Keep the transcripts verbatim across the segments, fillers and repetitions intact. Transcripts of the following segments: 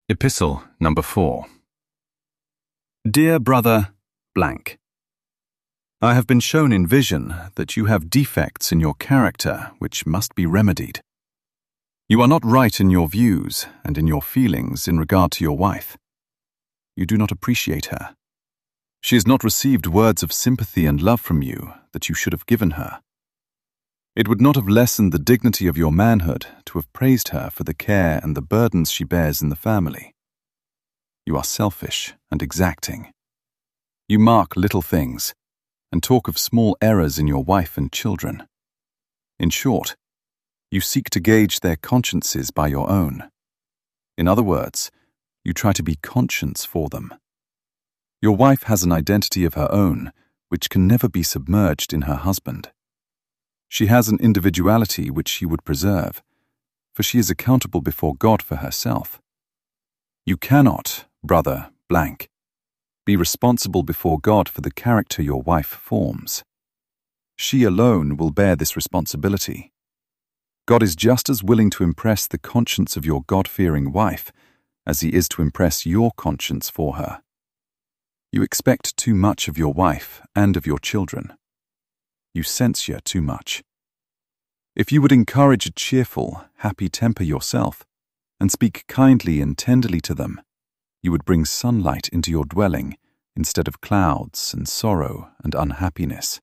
Epistle number four. Dear Brother blank, I have been shown in vision that you have defects in your character which must be remedied. You are not right in your views and in your feelings in regard to your wife. You do not appreciate her. She has not received words of sympathy and love from you that you should have given her. It would not have lessened the dignity of your manhood to have praised her for the care and the burdens she bears in the family. You are selfish and exacting. You mark little things and talk of small errors in your wife and children. In short, you seek to gauge their consciences by your own. In other words, you try to be conscience for them. Your wife has an identity of her own which can never be submerged in her husband. She has an individuality which she would preserve, for she is accountable before God for herself. You cannot, brother blank, be responsible before God for the character your wife forms. She alone will bear this responsibility. God is just as willing to impress the conscience of your God-fearing wife as he is to impress your conscience for her. You expect too much of your wife and of your children. You censure too much. If you would encourage a cheerful, happy temper yourself, and speak kindly and tenderly to them, you would bring sunlight into your dwelling instead of clouds and sorrow and unhappiness.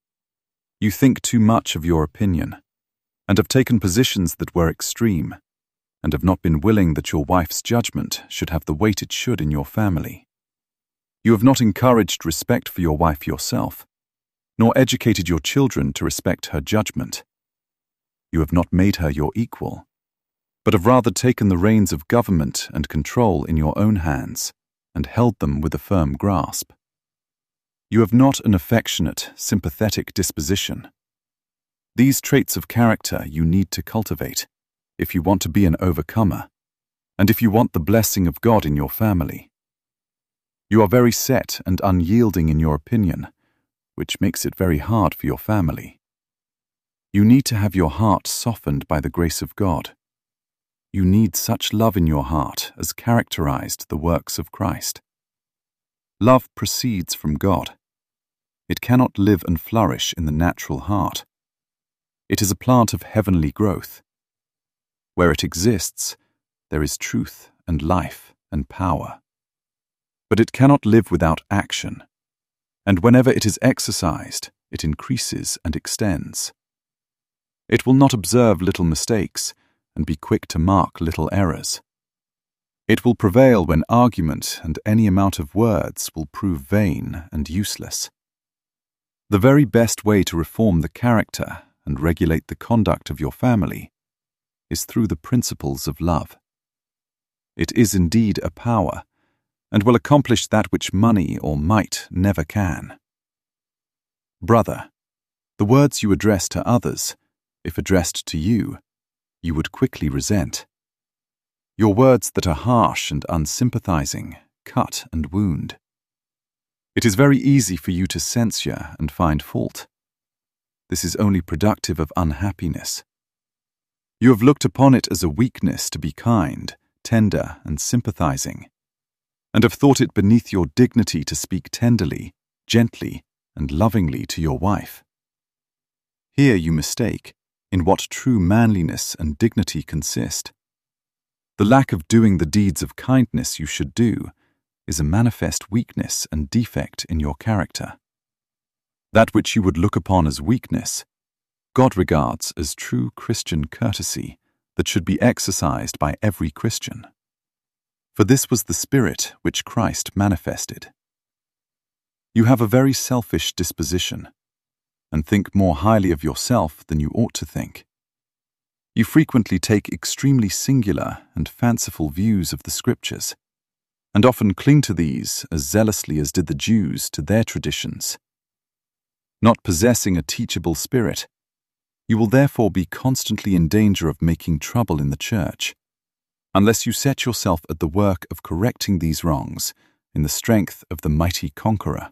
You think too much of your opinion, and have taken positions that were extreme, and have not been willing that your wife's judgment should have the weight it should in your family. You have not encouraged respect for your wife yourself, nor educated your children to respect her judgment. You have not made her your equal, but have rather taken the reins of government and control in your own hands and held them with a firm grasp. You have not an affectionate, sympathetic disposition. These traits of character you need to cultivate if you want to be an overcomer and if you want the blessing of God in your family. You are very set and unyielding in your opinion, which makes it very hard for your family. You need to have your heart softened by the grace of God. You need such love in your heart as characterized the works of Christ. Love proceeds from God. It cannot live and flourish in the natural heart. It is a plant of heavenly growth. Where it exists, there is truth and life and power. But it cannot live without action. And whenever it is exercised, it increases and extends. It will not observe little mistakes and be quick to mark little errors. It will prevail when argument and any amount of words will prove vain and useless. The very best way to reform the character and regulate the conduct of your family is through the principles of love. It is indeed a power, and will accomplish that which money or might never can. Brother, the words you address to others, if addressed to you, you would quickly resent. Your words that are harsh and unsympathizing cut and wound. It is very easy for you to censure and find fault. This is only productive of unhappiness. You have looked upon it as a weakness to be kind, tender, and sympathizing, and have thought it beneath your dignity to speak tenderly, gently, and lovingly to your wife. Here you mistake in what true manliness and dignity consist. The lack of doing the deeds of kindness you should do is a manifest weakness and defect in your character. That which you would look upon as weakness, God regards as true Christian courtesy that should be exercised by every Christian. For this was the spirit which Christ manifested. You have a very selfish disposition, and think more highly of yourself than you ought to think. You frequently take extremely singular and fanciful views of the Scriptures, and often cling to these as zealously as did the Jews to their traditions. Not possessing a teachable spirit, you will therefore be constantly in danger of making trouble in the church, unless you set yourself at the work of correcting these wrongs in the strength of the mighty conqueror.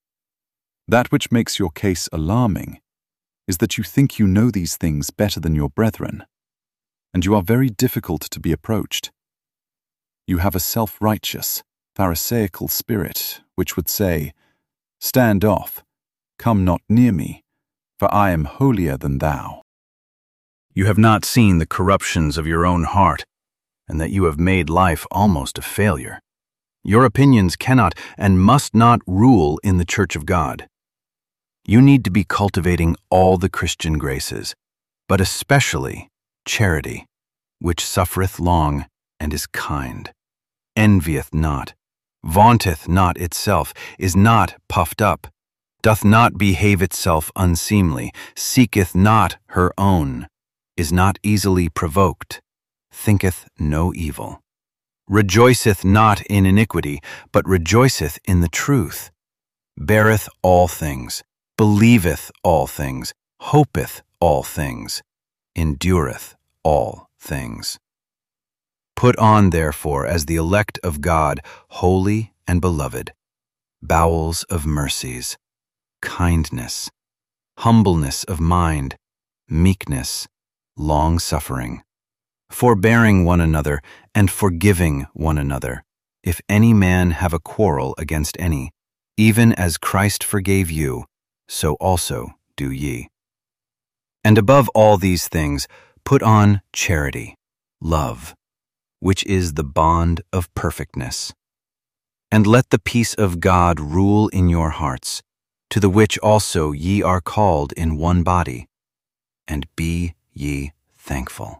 That which makes your case alarming is that you think you know these things better than your brethren, and you are very difficult to be approached. You have a self-righteous, pharisaical spirit which would say, "Stand off, come not near me, for I am holier than thou." You have not seen the corruptions of your own heart, and that you have made life almost a failure. Your opinions cannot and must not rule in the Church of God. You need to be cultivating all the Christian graces, but especially charity, which suffereth long and is kind, envieth not, vaunteth not itself, is not puffed up, doth not behave itself unseemly, seeketh not her own, is not easily provoked, thinketh no evil, rejoiceth not in iniquity, but rejoiceth in the truth, beareth all things, believeth all things, hopeth all things, endureth all things. Put on, therefore, as the elect of God, holy and beloved, bowels of mercies, kindness, humbleness of mind, meekness, long-suffering, forbearing one another and forgiving one another, if any man have a quarrel against any, even as Christ forgave you, so also do ye. And above all these things, put on charity, love, which is the bond of perfectness. And let the peace of God rule in your hearts, to the which also ye are called in one body, and be ye thankful.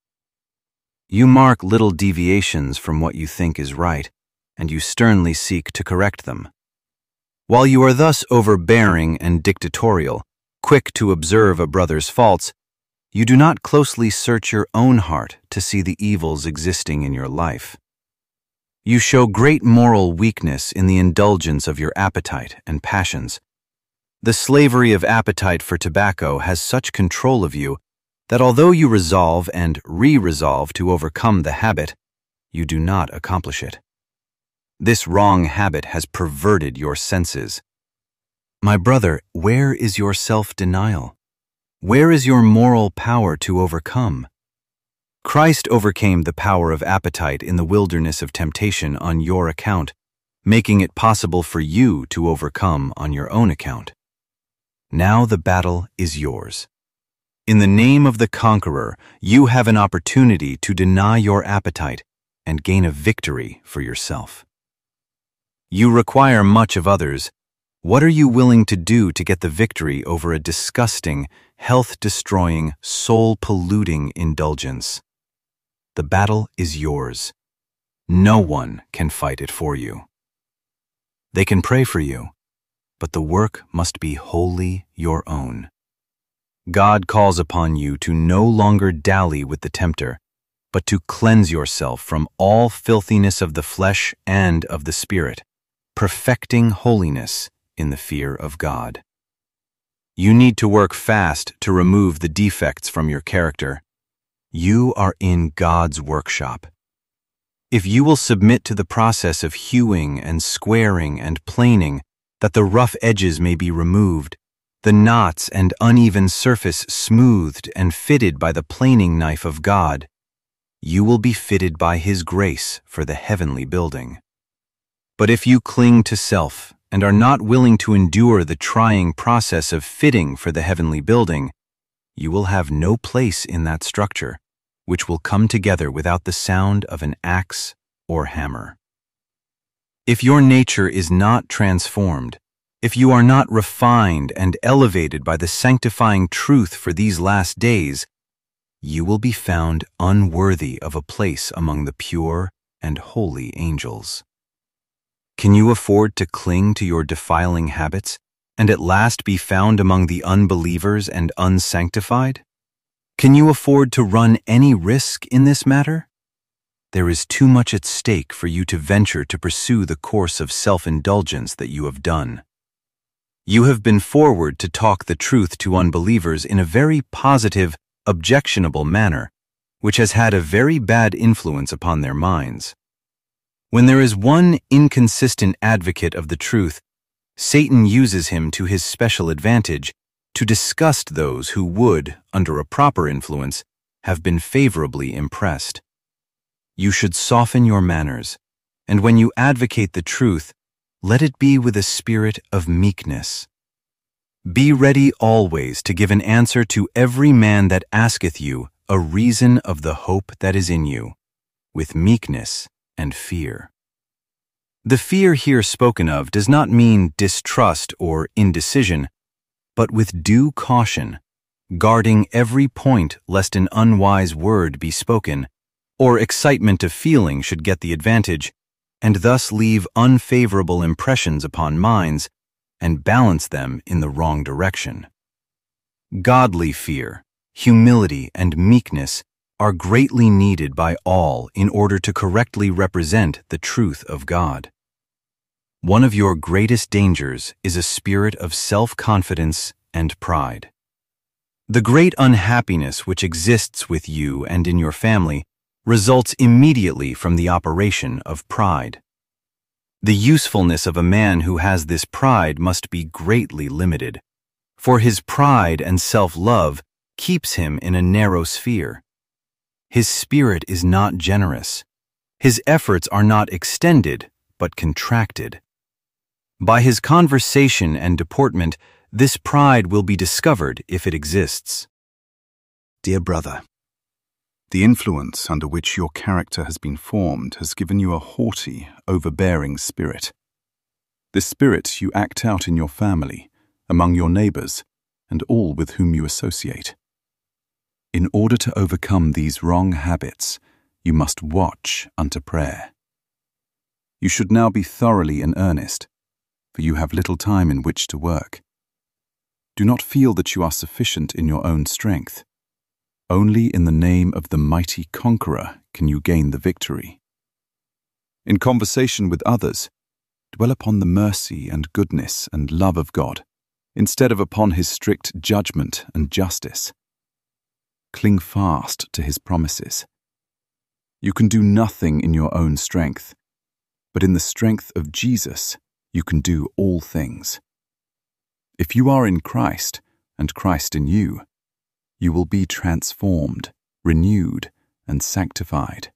You mark little deviations from what you think is right, and you sternly seek to correct them. While you are thus overbearing and dictatorial, quick to observe a brother's faults, you do not closely search your own heart to see the evils existing in your life. You show great moral weakness in the indulgence of your appetite and passions. The slavery of appetite for tobacco has such control of you that although you resolve and re-resolve to overcome the habit, you do not accomplish it. This wrong habit has perverted your senses. My brother, where is your self-denial? Where is your moral power to overcome? Christ overcame the power of appetite in the wilderness of temptation on your account, making it possible for you to overcome on your own account. Now the battle is yours. In the name of the conqueror, you have an opportunity to deny your appetite and gain a victory for yourself. You require much of others. What are you willing to do to get the victory over a disgusting, health-destroying, soul-polluting indulgence? The battle is yours. No one can fight it for you. They can pray for you, but the work must be wholly your own. God calls upon you to no longer dally with the tempter, but to cleanse yourself from all filthiness of the flesh and of the spirit, perfecting holiness in the fear of God. You need to work fast to remove the defects from your character. You are in God's workshop. If you will submit to the process of hewing and squaring and planing, that the rough edges may be removed, the knots and uneven surface smoothed and fitted by the planing knife of God, you will be fitted by His grace for the heavenly building. But if you cling to self and are not willing to endure the trying process of fitting for the heavenly building, you will have no place in that structure, which will come together without the sound of an axe or hammer. If your nature is not transformed, if you are not refined and elevated by the sanctifying truth for these last days, you will be found unworthy of a place among the pure and holy angels. Can you afford to cling to your defiling habits and at last be found among the unbelievers and unsanctified? Can you afford to run any risk in this matter? There is too much at stake for you to venture to pursue the course of self-indulgence that you have done. You have been forward to talk the truth to unbelievers in a very positive, objectionable manner, which has had a very bad influence upon their minds. When there is one inconsistent advocate of the truth, Satan uses him to his special advantage to disgust those who would, under a proper influence, have been favorably impressed. You should soften your manners, and when you advocate the truth, let it be with a spirit of meekness. Be ready always to give an answer to every man that asketh you a reason of the hope that is in you, with meekness and fear. The fear here spoken of does not mean distrust or indecision, but with due caution, guarding every point lest an unwise word be spoken, or excitement of feeling should get the advantage, and thus leave unfavorable impressions upon minds and balance them in the wrong direction. Godly fear, humility, and meekness are greatly needed by all in order to correctly represent the truth of God. One of your greatest dangers is a spirit of self-confidence and pride. The great unhappiness which exists with you and in your family results immediately from the operation of pride. The usefulness of a man who has this pride must be greatly limited, for his pride and self-love keeps him in a narrow sphere. His spirit is not generous. His efforts are not extended, but contracted. By his conversation and deportment, this pride will be discovered if it exists. Dear brother, the influence under which your character has been formed has given you a haughty, overbearing spirit. This spirit you act out in your family, among your neighbors, and all with whom you associate. In order to overcome these wrong habits, you must watch unto prayer. You should now be thoroughly in earnest, for you have little time in which to work. Do not feel that you are sufficient in your own strength. Only in the name of the mighty conqueror can you gain the victory. In conversation with others, dwell upon the mercy and goodness and love of God, instead of upon his strict judgment and justice. Cling fast to his promises. You can do nothing in your own strength, but in the strength of Jesus you can do all things. If you are in Christ, and Christ in you, you will be transformed, renewed, and sanctified.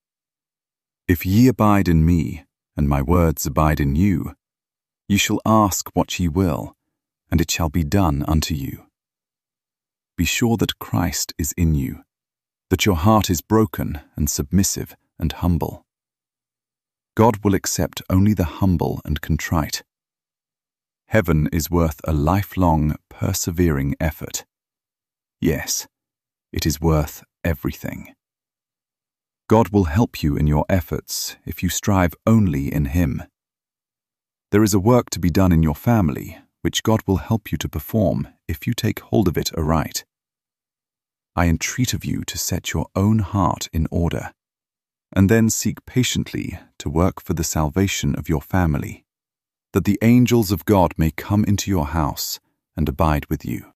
If ye abide in me, and my words abide in you, ye shall ask what ye will, and it shall be done unto you. Be sure that Christ is in you, that your heart is broken and submissive and humble. God will accept only the humble and contrite. Heaven is worth a lifelong, persevering effort. Yes, it is worth everything. God will help you in your efforts if you strive only in Him. There is a work to be done in your family, which God will help you to perform if you take hold of it aright. I entreat of you to set your own heart in order, and then seek patiently to work for the salvation of your family, that the angels of God may come into your house and abide with you.